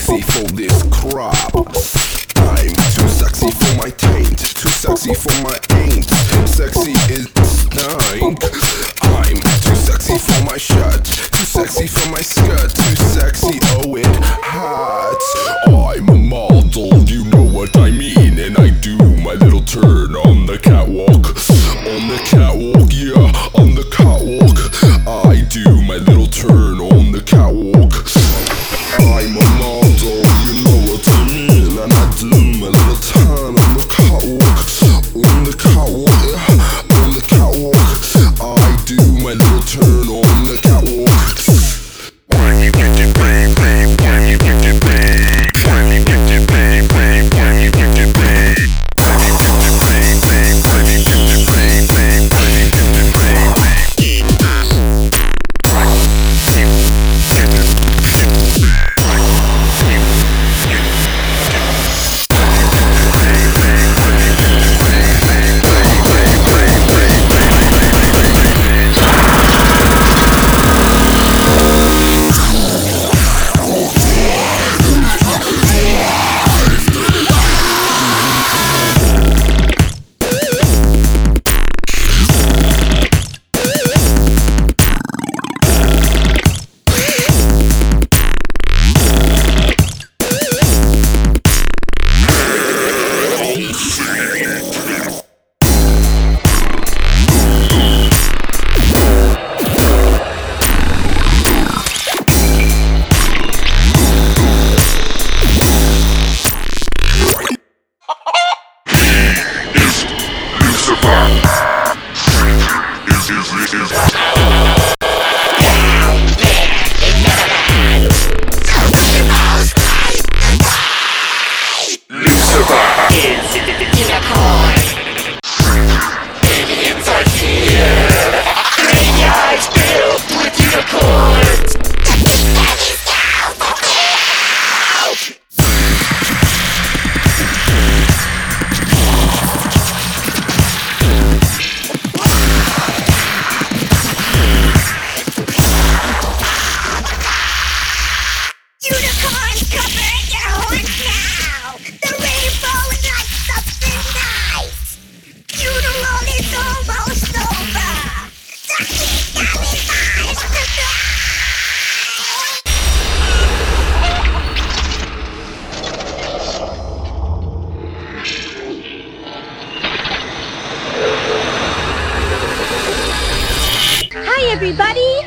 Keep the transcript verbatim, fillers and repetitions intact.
sexy for this crop. I'm too sexy for my taint, too sexy for my ain't. Sexy is stank. I'm too sexy for my shirt, too sexy for my skirt, too sexy, oh it hurts. I'm a model, you know what I mean, and I do my little turn on the catwalk. On the catwalk, yeah, on the catwalk. I do my little turn on the catwalk. I'm a model, you know what I mean, and I do my little turn on the catwalk. On the catwalk, yeah, on the catwalk. I do my little turn on the catwalk. When you get it, bang, bang, when you get it, bang, when you get it, bang, bang, when you get it, bang. Hi, everybody!